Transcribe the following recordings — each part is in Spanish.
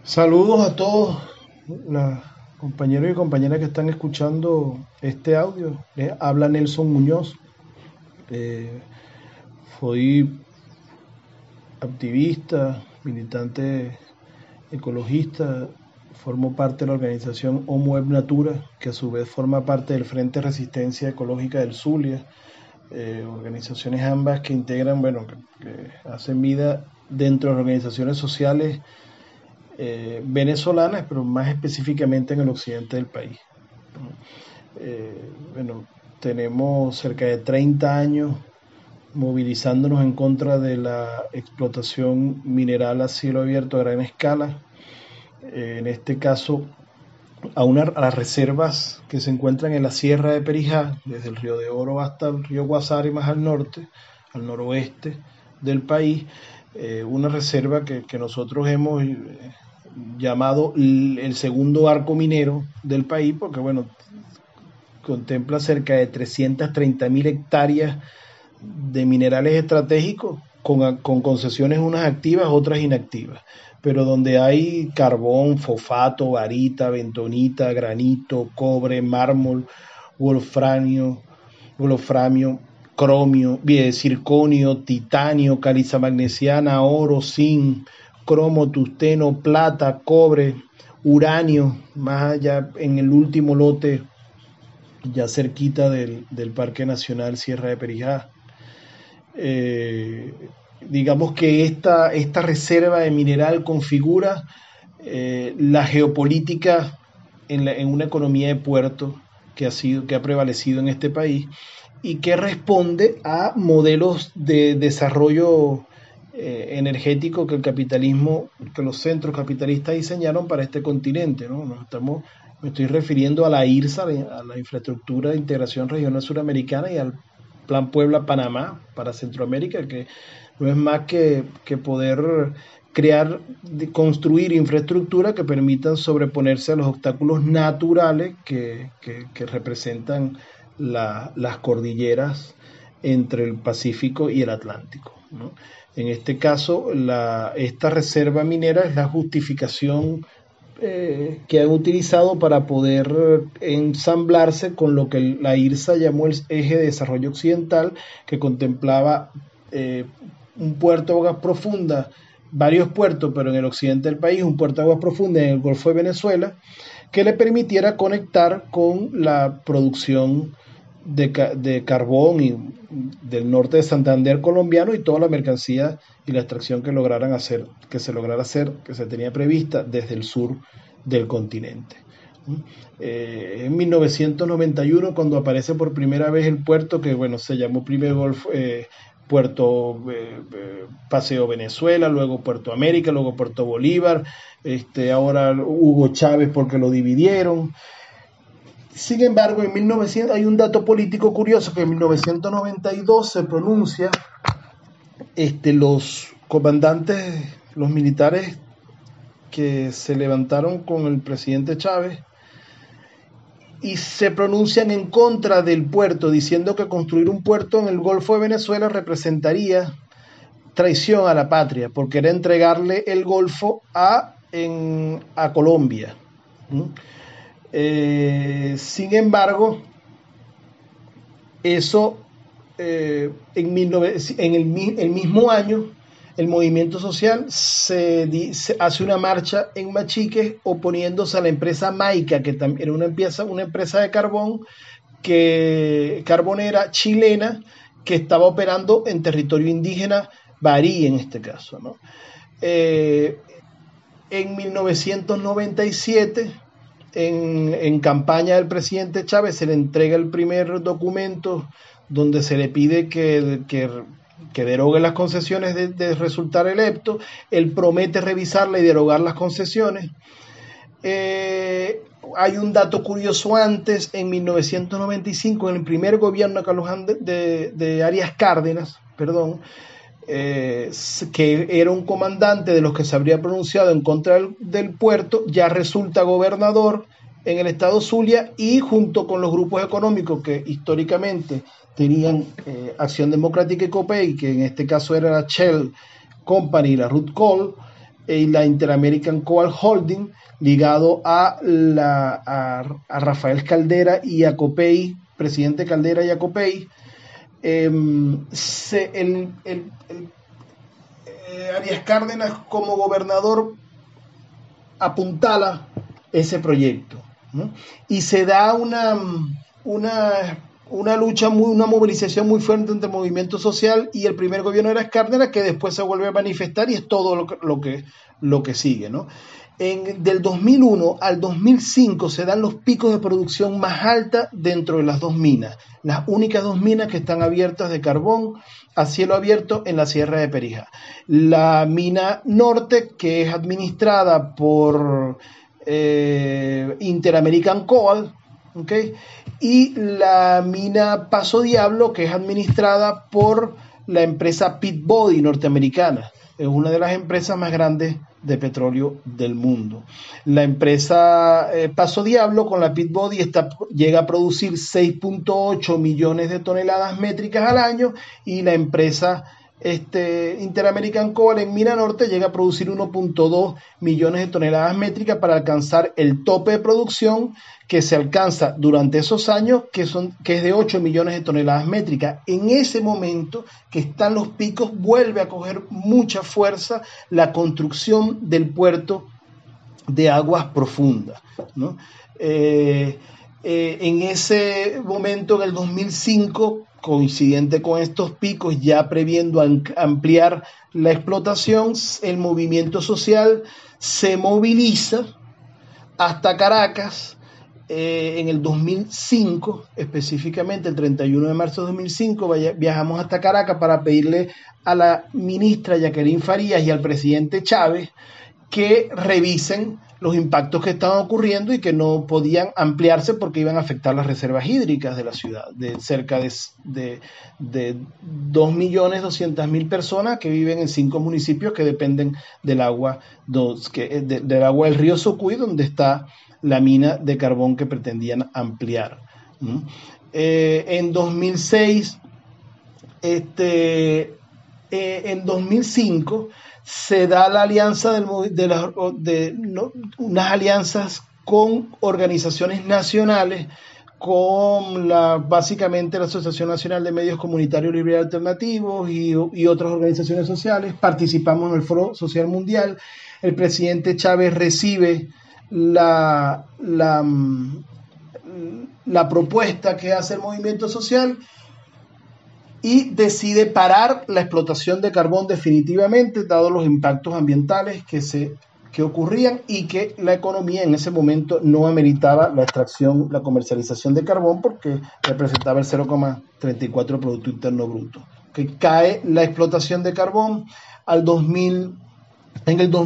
Saludos a todos los compañeros y compañeras que están escuchando este audio. Habla Nelson Muñoz. Eh, Soy activista, militante ecologista. Formo parte de la organización HomoEb Natura, que a su vez forma parte del Frente de Resistencia Ecológica del Zulia. Organizaciones ambas que integran, bueno, que hacen vida dentro de las organizaciones sociales venezolanas, pero más específicamente en el occidente del país. Bueno, tenemos cerca de 30 años movilizándonos en contra de la explotación mineral a cielo abierto a gran escala. En este caso, a las reservas que se encuentran en la Sierra de Perijá, desde el Río de Oro hasta el río Guasari más al norte, al noroeste del país, una reserva que nosotros hemos llamado el segundo arco minero del país, porque bueno, contempla cerca de 330.000 hectáreas de minerales estratégicos con concesiones unas activas, otras inactivas, pero donde hay carbón, fosfato, varita, bentonita, granito, cobre, mármol, wolframio, wolframio cromio, circonio, titanio, caliza magnesiana, oro, zinc, cromo, tusteno, plata, cobre, uranio, más allá en el último lote, ya cerquita del Parque Nacional Sierra de Perijá. Eh, digamos que esta reserva de mineral configura la geopolítica en una economía de puerto que ha prevalecido en este país y que responde a modelos de desarrollo energético que el capitalismo, que los centros capitalistas diseñaron para este continente, ¿no? Me estoy refiriendo a la IRSA, a la Infraestructura de Integración Regional Suramericana, y al Plan Puebla-Panamá para Centroamérica, que no es más que poder crear, construir infraestructura que permitan sobreponerse a los obstáculos naturales que representan las cordilleras entre el Pacífico y el Atlántico, ¿no? En este caso, esta reserva minera es la justificación que han utilizado para poder ensamblarse con lo que la IRSA llamó el Eje de Desarrollo Occidental, que contemplaba un puerto de aguas profundas, varios puertos, pero en el occidente del país, un puerto de aguas profundas en el Golfo de Venezuela, que le permitiera conectar con la producción de carbón y del norte de Santander colombiano y toda la mercancía y la extracción que se tenía prevista desde el sur del continente. En 1991, cuando aparece por primera vez el puerto, que bueno, se llamó Primer Golfo, Puerto Paseo Venezuela, luego Puerto América, luego Puerto Bolívar, ahora Hugo Chávez porque lo dividieron. Sin embargo, en 1900 hay un dato político curioso, que en 1992 se pronuncia, los comandantes, los militares que se levantaron con el presidente Chávez, y se pronuncian en contra del puerto, diciendo que construir un puerto en el Golfo de Venezuela representaría traición a la patria, porque era entregarle el Golfo a Colombia. Sin embargo, eso en el mismo año, el movimiento social se hace una marcha en Machique oponiéndose a la empresa Maica, que también era una empresa de carbón carbonera chilena, que estaba operando en territorio indígena barí en este caso, ¿no? En 1997, en campaña del presidente Chávez, se le entrega el primer documento donde se le pide que derogue las concesiones de resultar electo. Él promete revisarla y derogar las concesiones. Hay un dato curioso antes, en 1995, en el primer gobierno de Carlos de Arias Cárdenas, perdón, que era un comandante de los que se habría pronunciado en contra del puerto, ya resulta gobernador en el estado Zulia, y junto con los grupos económicos que históricamente tenían Acción Democrática y COPEI, que en este caso era la Shell Company y la Ruth Cole, y la Interamerican Coal Holding, ligado a Rafael Caldera y a Copey, presidente Caldera y a Copey. Arias Cárdenas como gobernador apuntala ese proyecto, ¿no? Y se da una lucha, una movilización muy fuerte entre el movimiento social y el primer gobierno de Arias Cárdenas, que después se vuelve a manifestar, y es todo lo que sigue, ¿no? Del 2001 al 2005 se dan los picos de producción más alta dentro de las dos minas, las únicas dos minas que están abiertas de carbón a cielo abierto en la Sierra de Perijá. La mina norte, que es administrada por Interamerican Coal, ¿okay? Y la mina Paso Diablo, que es administrada por la empresa Peabody norteamericana. Es una de las empresas más grandes de petróleo del mundo. La empresa Paso Diablo con la Peabody llega a producir 6.8 millones de toneladas métricas al año, y la empresa Interamerican Coal en Mina Norte llega a producir 1.2 millones de toneladas métricas para alcanzar el tope de producción que se alcanza durante esos años, que es de 8 millones de toneladas métricas. En ese momento que están los picos, vuelve a coger mucha fuerza la construcción del puerto de aguas profundas, ¿no? En ese momento, en el 2005, coincidente con estos picos, ya previendo ampliar la explotación, el movimiento social se moviliza hasta Caracas. En el 2005, específicamente el 31 de marzo de 2005, viajamos hasta Caracas para pedirle a la ministra Jacqueline Farías y al presidente Chávez que revisen los impactos que estaban ocurriendo y que no podían ampliarse porque iban a afectar las reservas hídricas de la ciudad, de cerca de 2.200.000 personas que viven en 5 municipios que dependen del agua del agua del río Socuy, donde está la mina de carbón que pretendían ampliar. En 2006, en 2005 se da la alianza unas alianzas con organizaciones nacionales, con básicamente la Asociación Nacional de Medios Comunitarios Libres y Alternativos y otras organizaciones sociales. Participamos en el Foro Social Mundial. El presidente Chávez recibe la propuesta que hace el movimiento social y decide parar la explotación de carbón definitivamente, dado los impactos ambientales que ocurrían y que la economía en ese momento no ameritaba la extracción, la comercialización de carbón, porque representaba el 0,34 Producto Interno Bruto. Que cae la explotación de carbón en el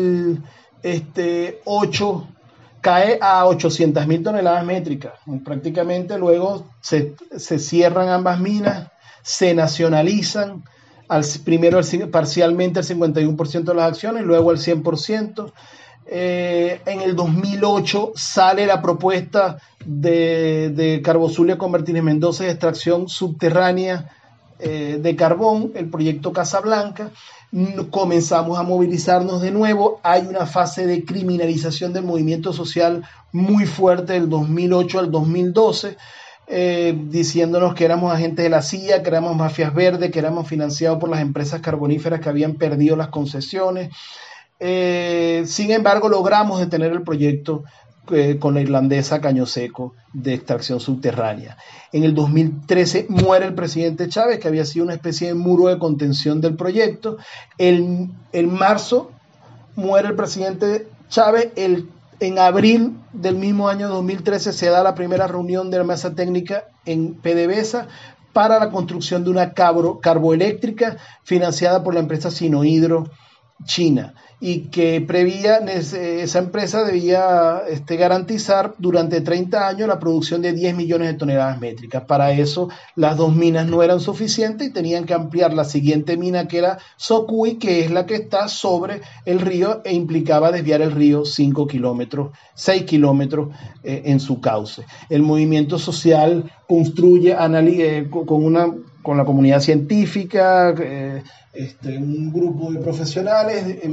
2008 cae a 800.000 toneladas métricas. Prácticamente luego se cierran ambas minas, se nacionalizan, primero parcialmente el 51% de las acciones, luego el 100%. En el 2008 sale la propuesta de Carbozulia con Martínez Mendoza de extracción subterránea de carbón, el proyecto Casablanca. Comenzamos a movilizarnos de nuevo. Hay una fase de criminalización del movimiento social muy fuerte del 2008 al 2012, diciéndonos que éramos agentes de la CIA, que éramos mafias verdes, que éramos financiados por las empresas carboníferas que habían perdido las concesiones. Sin embargo, logramos detener el proyecto con la irlandesa Caño Seco de extracción subterránea. En el 2013 muere el presidente Chávez, que había sido una especie de muro de contención del proyecto. En marzo muere el presidente Chávez. En abril del mismo año 2013 se da la primera reunión de la mesa técnica en PDVSA para la construcción de una carboeléctrica financiada por la empresa Sinohydro China, y que esa empresa debía garantizar durante 30 años la producción de 10 millones de toneladas métricas. Para eso las dos minas no eran suficientes y tenían que ampliar la siguiente mina, que era Socuy, que es la que está sobre el río e implicaba desviar el río 6 kilómetros en su cauce. El movimiento social construye con la comunidad científica, un grupo de profesionales,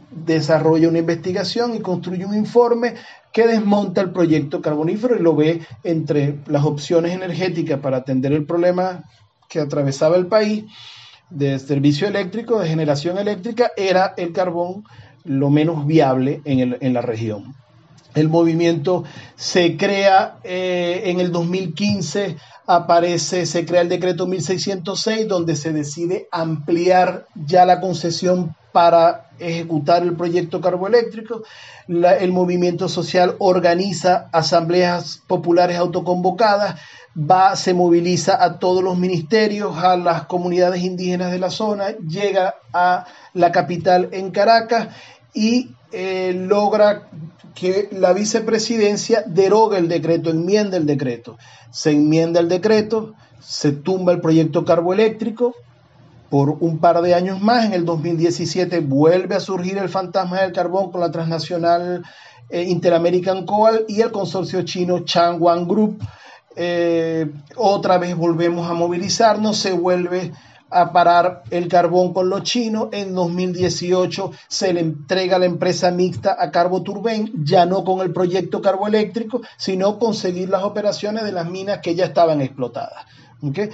desarrolla una investigación y construye un informe que desmonta el proyecto carbonífero y lo ve entre las opciones energéticas para atender el problema que atravesaba el país de servicio eléctrico, de generación eléctrica, era el carbón lo menos viable en la región. El movimiento se crea en el 2015, se crea el decreto 1606, donde se decide ampliar ya la concesión para ejecutar el proyecto carboeléctrico. El movimiento social organiza asambleas populares autoconvocadas, se moviliza a todos los ministerios, a las comunidades indígenas de la zona, llega a la capital en Caracas y logra que la vicepresidencia deroga el decreto, enmienda el decreto. Se enmienda el decreto, se tumba el proyecto carboeléctrico por un par de años más. En el 2017 vuelve a surgir el fantasma del carbón con la transnacional Interamerican Coal y el consorcio chino Changwon Group. Otra vez volvemos a movilizarnos, se vuelve a parar el carbón con los chinos. En 2018 se le entrega a la empresa mixta a Carboturben, ya no con el proyecto carboeléctrico, sino conseguir las operaciones de las minas que ya estaban explotadas. ¿Okay?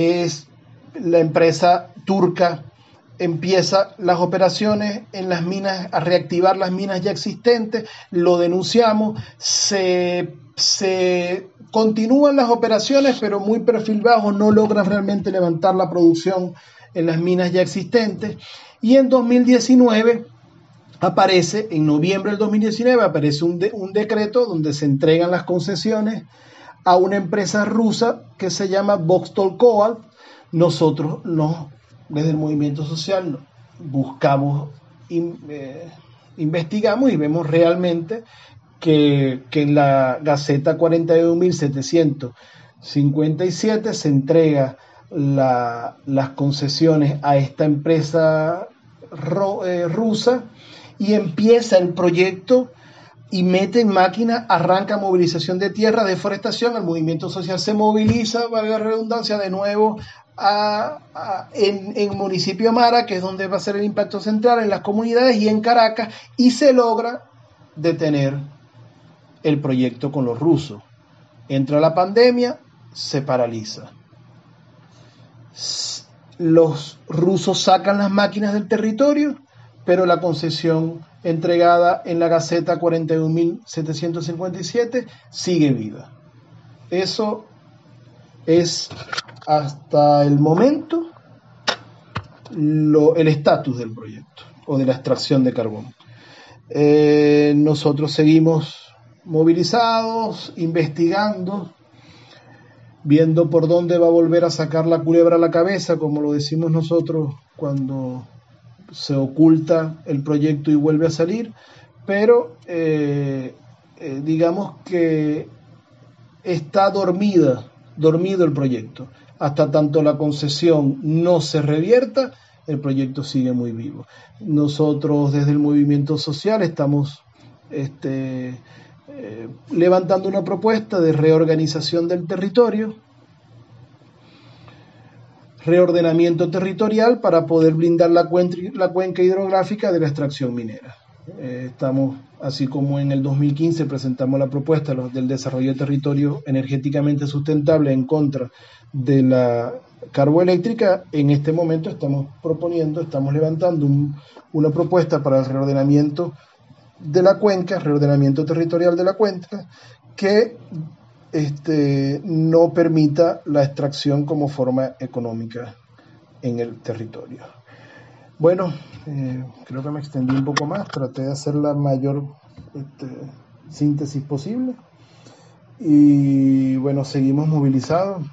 La empresa turca empieza las operaciones en las minas, a reactivar las minas ya existentes, lo denunciamos, se continúan las operaciones, pero muy perfil bajo, no logran realmente levantar la producción en las minas ya existentes. Y en 2019 aparece, en noviembre del 2019, aparece un decreto donde se entregan las concesiones a una empresa rusa que se llama Vostok Coal. Nosotros, desde el movimiento social, buscamos, investigamos y vemos realmente que en la Gaceta 41.757 se entrega las concesiones a esta empresa rusa y empieza el proyecto y mete en máquina, arranca movilización de tierra, deforestación, el movimiento social se moviliza, valga la redundancia, de nuevo en municipio Mara, que es donde va a ser el impacto central, en las comunidades y en Caracas, y se logra detener el proyecto con los rusos. Entra la pandemia, se paraliza. Los rusos sacan las máquinas del territorio, pero la concesión entregada en la Gaceta 41.757 sigue viva. Eso es hasta el momento el estatus del proyecto o de la extracción de carbón. Nosotros seguimos movilizados, investigando, viendo por dónde va a volver a sacar la culebra a la cabeza, como lo decimos nosotros cuando se oculta el proyecto y vuelve a salir, pero digamos que está dormido el proyecto. Hasta tanto la concesión no se revierta, el proyecto sigue muy vivo. Nosotros desde el movimiento social estamos levantando una propuesta de reorganización del territorio, reordenamiento territorial para poder blindar la cuenca hidrográfica de la extracción minera. Estamos, así como en el 2015 presentamos la propuesta del desarrollo de territorio energéticamente sustentable en contra de la carboeléctrica, en este momento estamos levantando una propuesta para el reordenamiento de la cuenca, reordenamiento territorial de la cuenca, que no permita la extracción como forma económica en el territorio. Bueno, creo que me extendí un poco más, traté de hacer la mayor síntesis posible y bueno, seguimos movilizados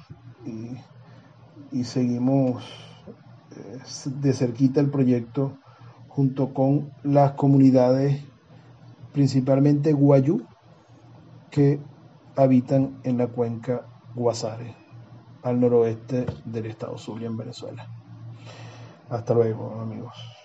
y seguimos de cerquita el proyecto junto con las comunidades, principalmente guayú, que habitan en la cuenca Guasare, al noroeste del estado Zulia, en Venezuela. Hasta luego, amigos.